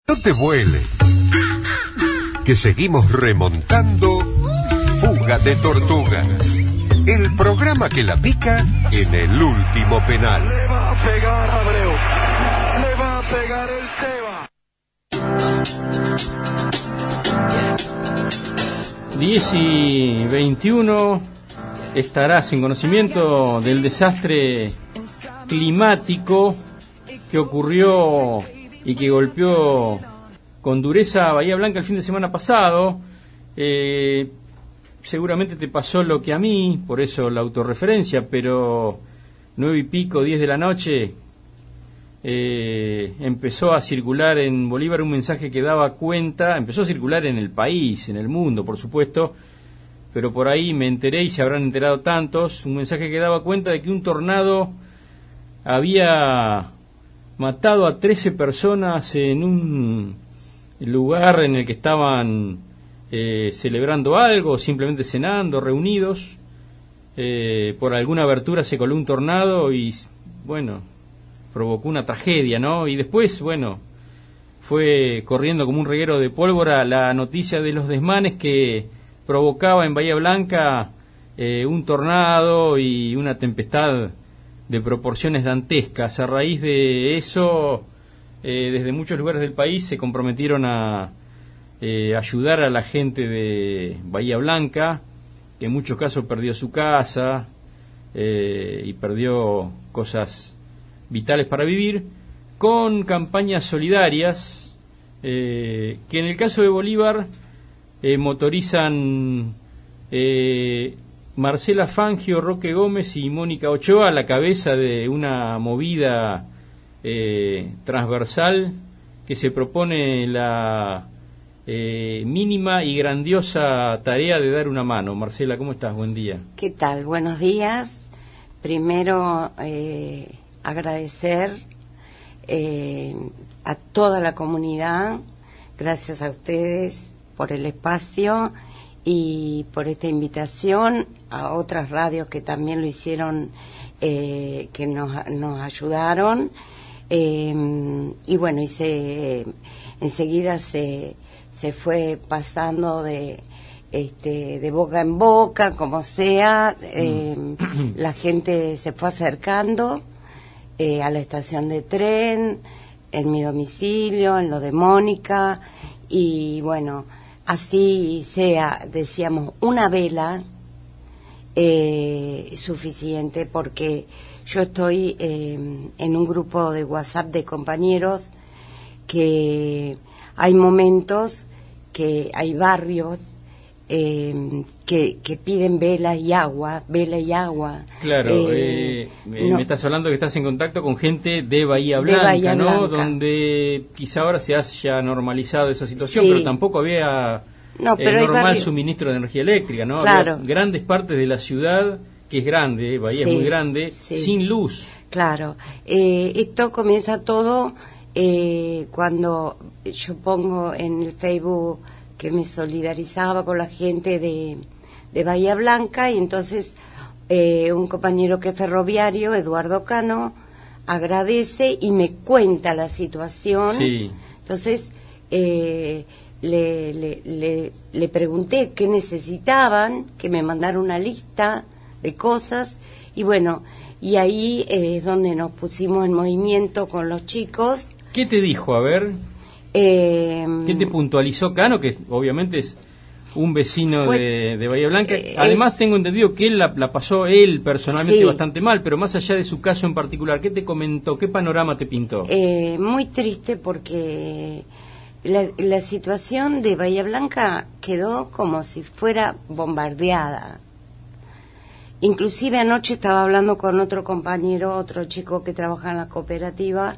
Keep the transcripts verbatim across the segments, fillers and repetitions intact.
No te vueles, que seguimos remontando Fuga de Tortugas, el programa que la pica en el último penal. Le va a pegar Abreu, le va a pegar el Seba. diez y veintiuno, estarás en conocimiento del desastre climático que ocurrió y que golpeó con dureza a Bahía Blanca el fin de semana pasado. Eh, seguramente te pasó lo que a mí, por eso la autorreferencia, pero nueve y pico, diez de la noche, eh, empezó a circular en Bolívar un mensaje que daba cuenta, empezó a circular en el país, en el mundo, por supuesto, pero por ahí me enteré, y se habrán enterado tantos, un mensaje que daba cuenta de que un tornado había matado a trece personas en un lugar en el que estaban eh, celebrando algo, simplemente cenando, reunidos. Eh, por alguna abertura se coló un tornado y, bueno, provocó una tragedia, ¿no? Y después, bueno, fue corriendo como un reguero de pólvora la noticia de los desmanes que provocaba en Bahía Blanca eh, un tornado y una tempestad de proporciones dantescas. A raíz de eso, eh, desde muchos lugares del país se comprometieron a eh, ayudar a la gente de Bahía Blanca, que en muchos casos perdió su casa eh, y perdió cosas vitales para vivir, con campañas solidarias eh, que en el caso de Bolívar eh, motorizan eh, Marcela Fangio, Roque Gómez y Mónica Ochoa a la cabeza de una movida eh, transversal que se propone la eh, mínima y grandiosa tarea de dar una mano. Marcela, ¿cómo estás? Buen día. ¿Qué tal? Buenos días. Primero, eh, agradecer eh, a toda la comunidad, gracias a ustedes por el espacio y por esta invitación, a otras radios que también lo hicieron, eh, que nos, nos ayudaron, eh, y bueno, y se, enseguida se, se fue pasando de, este, de boca en boca, como sea, eh, la gente se fue acercando eh, a la estación de tren, en mi domicilio, en lo de Mónica, y bueno, así sea, decíamos, una vela eh, suficiente, porque yo estoy eh, en un grupo de WhatsApp de compañeros que hay momentos que hay barrios eh, que, que piden vela y agua, vela y agua. Claro, eh, eh, no, me estás hablando que estás en contacto con gente de Bahía Blanca, de Bahía ¿no? Blanca. Donde quizá ahora se haya normalizado esa situación, Sí. pero tampoco había no, pero eh, normal barrio... suministro de energía eléctrica, ¿no? Claro. Había grandes partes de la ciudad, que es grande, Bahía Sí, es muy grande, sí. sin luz. Claro, eh, esto comienza todo eh, cuando yo pongo en el Facebook que me solidarizaba con la gente de, de Bahía Blanca, y entonces eh, un compañero que es ferroviario, Eduardo Cano, agradece y me cuenta la situación. Sí. Entonces eh, le, le, le, le pregunté qué necesitaban, que me mandara una lista de cosas, y bueno, y ahí eh, es donde nos pusimos en movimiento con los chicos. ¿Qué te dijo? A ver, Eh, ¿qué te puntualizó Cano? Que obviamente es un vecino fue, de, de Bahía Blanca. Eh, Además, es, tengo entendido que él la, la pasó él personalmente sí. bastante mal, pero más allá de su caso en particular, ¿qué te comentó? ¿Qué panorama te pintó? Eh, muy triste, porque la, la situación de Bahía Blanca quedó como si fuera bombardeada. Inclusive anoche estaba hablando con otro compañero, otro chico que trabaja en la cooperativa,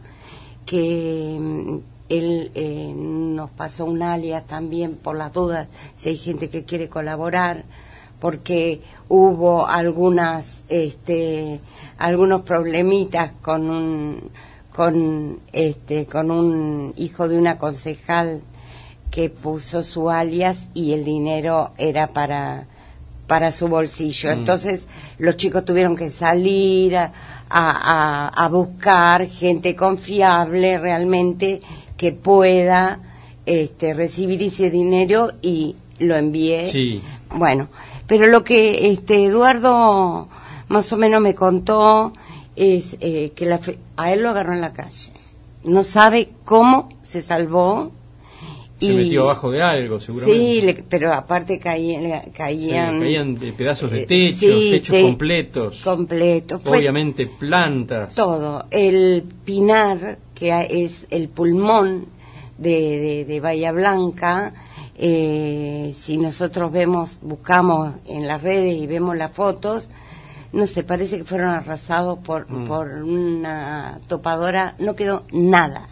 que mm, él eh, nos pasó un alias también por las dudas, si hay gente que quiere colaborar, porque hubo algunas, este, algunos problemitas con un, con este, con un hijo de una concejal que puso su alias y el dinero era para para su bolsillo. Mm. Entonces los chicos tuvieron que salir a, a, a buscar gente confiable realmente que pueda este, recibir ese dinero y lo envié. Sí. Bueno, pero lo que este Eduardo más o menos me contó es eh, que la fe- a él lo agarró en la calle. No sabe cómo se salvó. Se y, metió abajo de algo, seguramente. Sí, le- pero aparte caían, Sí, caían, caían de pedazos de eh, techos, sí, techos te- completos. completo. Fue Obviamente plantas. todo. El Pinar, que a- es el pulmón de, de, de Bahía Blanca, eh, si nosotros vemos, buscamos en las redes y vemos las fotos, no sé, parece que fueron arrasados por, Mm. por una topadora, no quedó nada.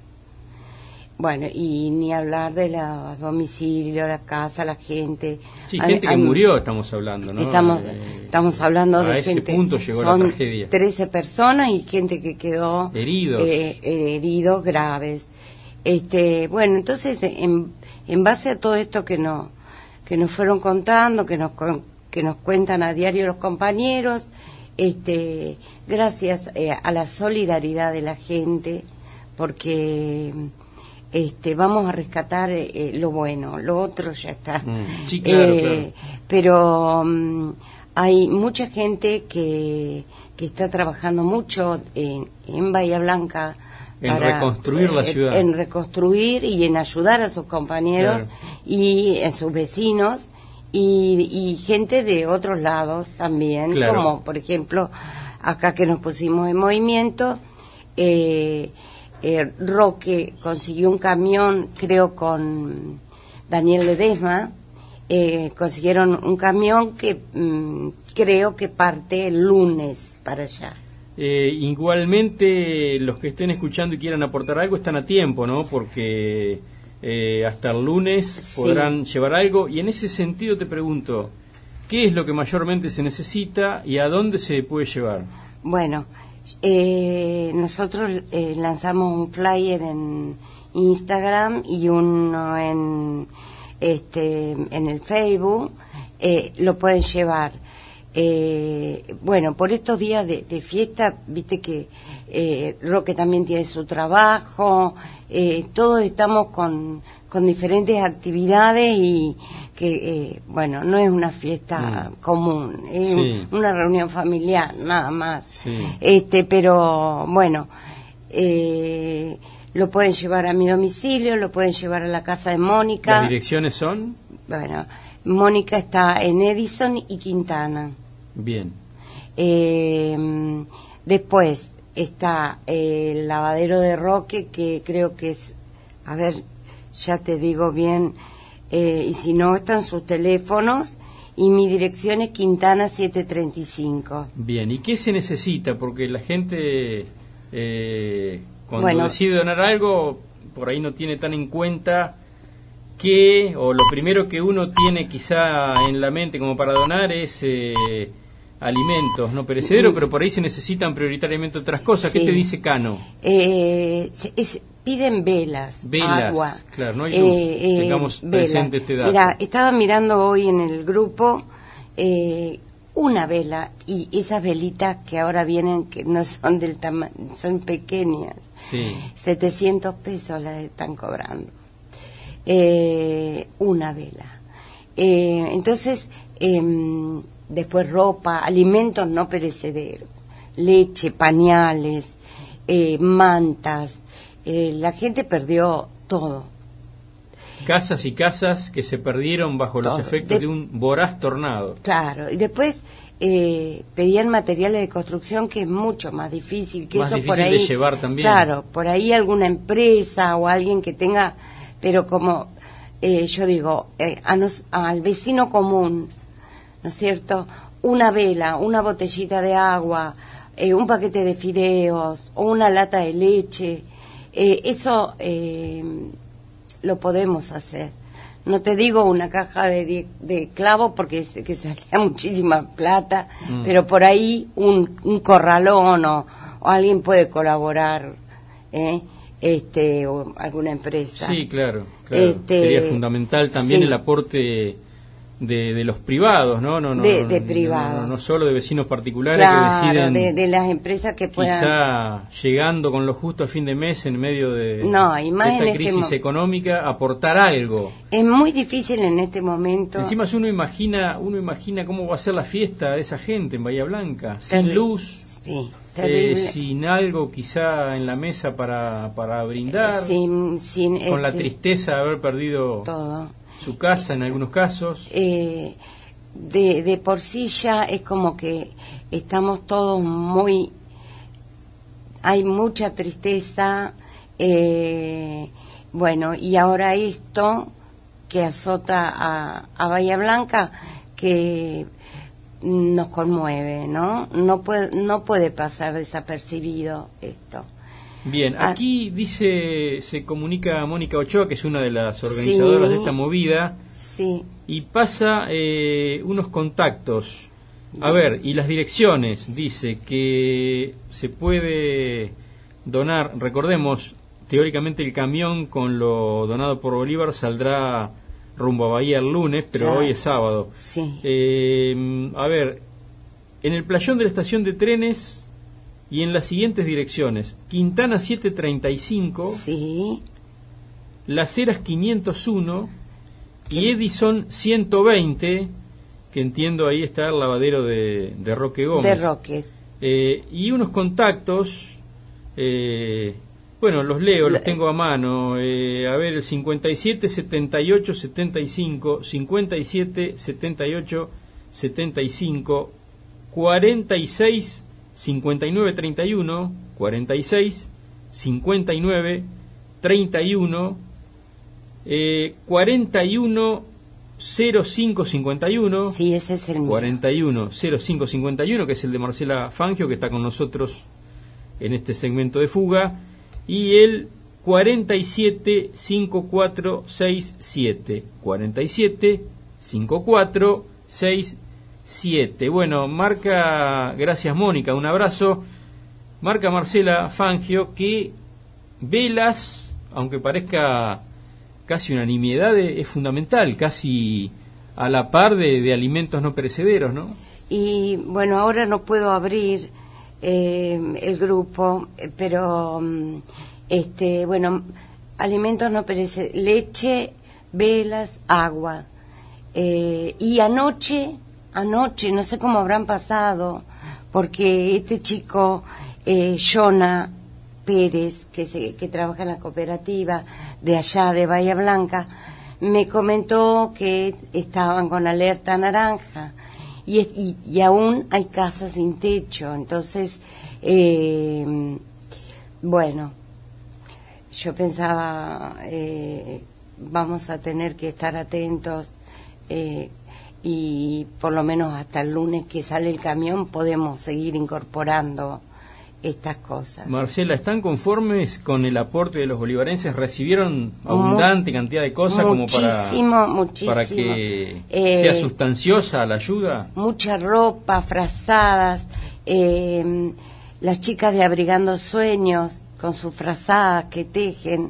Bueno, y ni hablar de los domicilios, la casa, la gente. Sí, Hay- gente que hay- murió estamos hablando, ¿no? Estamos, Eh, estamos hablando a de ese gente. punto llegó la son tragedia. trece personas y gente que quedó Heridos. eh, heridos graves. Este, bueno, entonces en, en base a todo esto que no que nos fueron contando, que nos con- que nos cuentan a diario los compañeros, este, gracias eh, a la solidaridad de la gente, porque este vamos a rescatar eh, lo bueno, lo otro ya está. Mm, sí, claro, Eh, claro. Pero mm, hay mucha gente que, que está trabajando mucho en, en Bahía Blanca En reconstruir la eh, ciudad. en reconstruir y en ayudar a sus compañeros Claro. y a sus vecinos y, y gente de otros lados también, Claro. como por ejemplo acá que nos pusimos en movimiento. eh, eh, Roque consiguió un camión, creo con Daniel Ledesma, eh, consiguieron un camión que mm, creo que parte el lunes para allá. Eh, igualmente, los que estén escuchando y quieran aportar algo están a tiempo, ¿no? Porque eh, hasta el lunes Sí. podrán llevar algo. Y en ese sentido te pregunto, ¿qué es lo que mayormente se necesita y a dónde se puede llevar? Bueno, eh, nosotros eh, lanzamos un flyer en Instagram y uno en este en el Facebook, eh, lo pueden llevar. Eh, bueno, por estos días de, de fiesta, viste que eh, Roque también tiene su trabajo, eh, todos estamos con, con diferentes actividades y que, eh, bueno, no es una fiesta Mm. común, es Sí. una reunión familiar, nada más. Sí. Este, pero bueno, eh, lo pueden llevar a mi domicilio, lo pueden llevar a la casa de Mónica. ¿Las direcciones son? Bueno, Mónica está en Edison y Quintana. Bien. Eh, después está eh, el lavadero de Roque, que creo que es, a ver, ya te digo bien, eh, y si no están sus teléfonos, y mi dirección es Quintana setecientos treinta y cinco. Bien, ¿y qué se necesita? Porque la gente, eh, cuando Bueno. decide donar algo, por ahí no tiene tan en cuenta que, o lo primero que uno tiene quizá en la mente como para donar es eh, alimentos no perecederos, Mm. pero por ahí se necesitan prioritariamente otras cosas. ¿Qué Sí. te dice Cano? Eh, se- es- piden velas, Velas, agua. claro, no hay luz. Tengamos presente este dato. Mira, estaba mirando hoy en el grupo eh, una vela y esas velitas que ahora vienen que no son del tamaño, son pequeñas. Sí. setecientos pesos las están cobrando. Eh, una vela. Eh, entonces, em, después ropa, alimentos no perecederos, leche, pañales, eh, mantas. Eh, la gente perdió todo. Casas y casas que se perdieron bajo los Todo. efectos De- de un voraz tornado. Claro, y después eh, pedían materiales de construcción que es mucho más difícil que Más eso por difícil de ahí. llevar también. Claro, por ahí alguna empresa o alguien que tenga, pero como eh, yo digo, eh, a nos- al vecino común, ¿no es cierto? Una vela, una botellita de agua, eh, un paquete de fideos o una lata de leche, eh, eso eh, lo podemos hacer. No te digo una caja de, die- de clavos porque sé que salía muchísima plata, Mm. pero por ahí un, un corralón o, o alguien puede colaborar, ¿eh? este o alguna empresa. Sí, claro, claro. Este, Sería fundamental también sí. el aporte de, de los privados, ¿no? no, no de, no, de no, privados. No, no, no solo de vecinos particulares claro, que deciden. De, de las empresas que puedan. Quizá llegando con lo justo a fin de mes en medio de, no, y más de esta en crisis este económica, aportar algo. Es muy difícil en este momento. Encima si uno imagina, uno imagina cómo va a ser la fiesta de esa gente en Bahía Blanca, sin Terrible. luz. Sí, Eh, sin algo quizá en la mesa para, para brindar, sin, sin, con este, la tristeza de haber perdido todo. su casa en algunos casos. Eh, de, de por sí ya es como que estamos todos muy... Hay mucha tristeza, eh, bueno, y ahora esto que azota a, a Bahía Blanca, que nos conmueve, ¿no? No puede, no puede pasar desapercibido esto. Bien, Ah, aquí dice, se comunica Mónica Ochoa, que es una de las organizadoras sí, de esta movida, sí. y pasa eh, unos contactos. A ver, y las direcciones, dice que se puede donar, recordemos, teóricamente el camión con lo donado por Bolívar saldrá rumbo a Bahía el lunes, pero claro, hoy es sábado. Sí. Eh, a ver, en el playón de la estación de trenes y en las siguientes direcciones: Quintana setecientos treinta y cinco, Sí. Las Heras quinientos uno y Edison ciento veinte, que entiendo ahí está el lavadero de, de Roque Gómez. De Roque. Eh, y unos contactos, eh, bueno, los leo, los tengo a mano. Eh, a ver, el cincuenta y siete, setenta y ocho, setenta y cinco, cincuenta y siete, setenta y ocho, setenta y cinco, cuarenta y seis, cincuenta y nueve, treinta y uno, cuarenta y seis, cincuenta y nueve, treinta y uno, eh, cuarenta y uno, cero cinco, cincuenta y uno. Sí, ese es el mío. cuarenta y uno, cero cinco, cincuenta y uno, que es el de Marcela Fangio, que está con nosotros en este segmento de Fuga, y el cuarenta y siete, cincuenta y cuatro, sesenta y siete, cuarenta y siete, cincuenta y cuatro, sesenta y siete. Bueno, marca, gracias Mónica, un abrazo, marca Marcela Fangio que velas, aunque parezca casi unanimidad, es fundamental, casi a la par de, de alimentos no perecederos, ¿no? Y bueno, ahora no puedo abrir eh, el grupo, eh, pero mm, este, bueno, alimentos no perecederos, leche, velas, agua. Eh, y anoche, anoche, no sé cómo habrán pasado, porque este chico, eh, Jonah Pérez, que, se, que trabaja en la cooperativa de allá de Bahía Blanca, me comentó que estaban con alerta naranja y, y, y aún hay casas sin techo. Entonces, eh, bueno, yo pensaba, eh, vamos a tener que estar atentos eh, y por lo menos hasta el lunes que sale el camión podemos seguir incorporando estas cosas. Marcela, ¿están conformes con el aporte de los bolivarenses? ¿Recibieron abundante Mu cantidad de cosas como para, muchísimo, para que eh, sea sustanciosa la ayuda? Mucha ropa, frazadas, eh, las chicas de Abrigando Sueños con sus frazadas que tejen,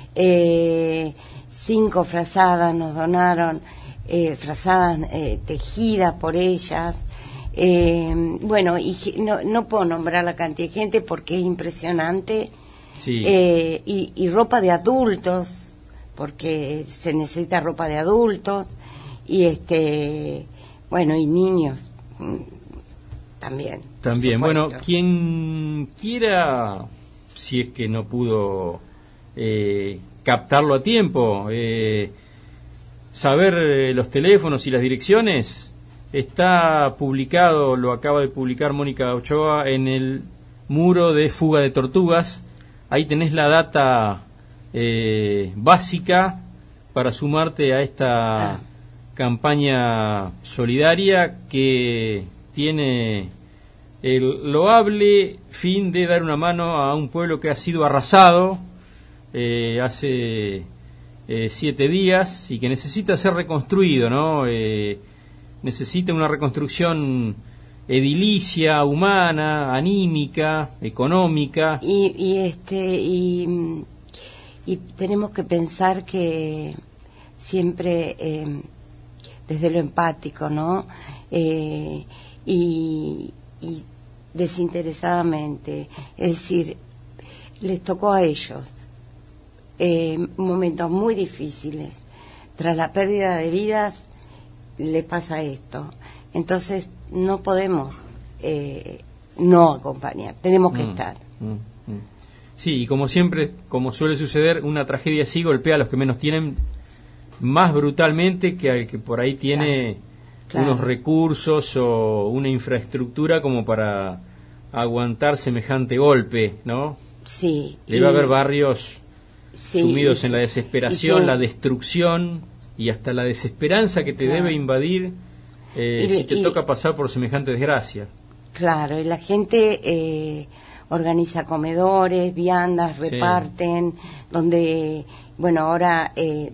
eh, cinco frazadas nos donaron, eh, frazadas eh, tejidas por ellas. Eh, bueno, y no, no puedo nombrar la cantidad de gente porque es impresionante. Sí. Eh, y, y ropa de adultos, porque se necesita ropa de adultos. Y este, bueno, y niños también. También, bueno, quien quiera, si es que no pudo eh, captarlo a tiempo, eh, saber eh, los teléfonos y las direcciones. Está publicado, lo acaba de publicar Mónica Ochoa en el muro de Fuga de Tortugas. Ahí tenés la data eh, básica para sumarte a esta ah. campaña solidaria que tiene el loable fin de dar una mano a un pueblo que ha sido arrasado eh, hace eh, siete días y que necesita ser reconstruido, ¿no? Eh, necesita una reconstrucción edilicia, humana, anímica, económica. Y, y este y, y tenemos que pensar que siempre eh, desde lo empático, ¿no? Eh, y, y desinteresadamente, es decir, les tocó a ellos eh, momentos muy difíciles. Tras la pérdida de vidas, les pasa esto. Entonces, no podemos eh, no acompañar, tenemos que mm, estar. Mm, mm. Sí, y como siempre, como suele suceder, una tragedia así golpea a los que menos tienen más brutalmente que al que por ahí tiene claro, claro. unos recursos o una infraestructura como para aguantar semejante golpe, ¿no? Sí. Debe haber barrios sí, sumidos y, en la desesperación, y, la destrucción y hasta la desesperanza que te claro. debe invadir eh, y, si te y, toca pasar por semejante desgracia. Claro, y la gente eh, organiza comedores, viandas, reparten, sí. donde, bueno, ahora eh,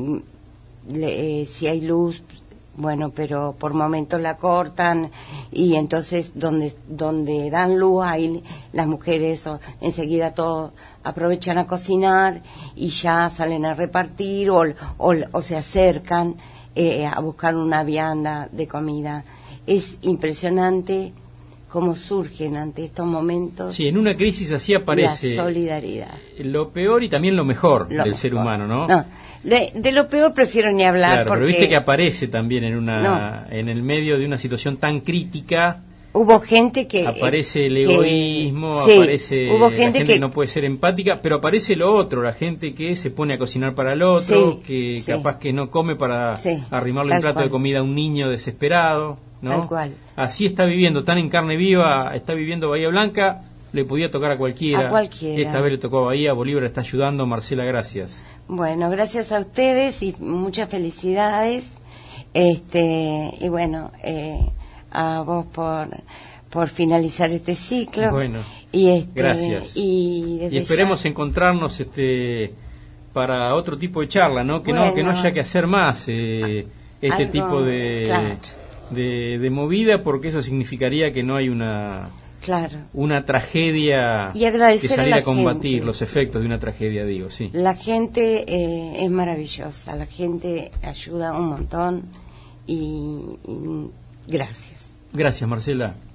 le, eh, si hay luz, bueno, pero por momentos la cortan y entonces donde donde dan luz ahí las mujeres o, enseguida todo aprovechan a cocinar y ya salen a repartir o, o, o se acercan eh, a buscar una vianda de comida. Es impresionante cómo surgen ante estos momentos. Sí, en una crisis así aparece la solidaridad. Lo peor y también lo mejor lo del mejor. ser humano, ¿no? No, de, de lo peor prefiero ni hablar. Claro, porque... pero viste que aparece también en una no. en el medio de una situación tan crítica. Hubo gente que... Aparece el que, egoísmo, sí, aparece hubo gente, gente la gente que... que no puede ser empática, pero aparece lo otro, la gente que se pone a cocinar para el otro, sí, que sí. capaz que no come para sí, arrimarle un plato cual. de comida a un niño desesperado, ¿no? Tal cual. Así está viviendo, tan en carne viva, está viviendo Bahía Blanca, le podía tocar a cualquiera. A cualquiera. Esta vez le tocó a Bahía, Bolívar está ayudando, Marcela, gracias. Bueno, gracias a ustedes y muchas felicidades. Este, y bueno, eh, a vos por... por finalizar este ciclo. Bueno, y este, gracias. Y, y esperemos ya... encontrarnos este para otro tipo de charla, ¿no? Que bueno, no que no haya que hacer más eh, este algo, tipo de, claro. de de movida, porque eso significaría que no hay una claro. una tragedia y agradecer que salir a, a combatir gente. Los efectos de una tragedia, digo, sí. La gente eh, es maravillosa, la gente ayuda un montón y, y gracias. Gracias, Marcela.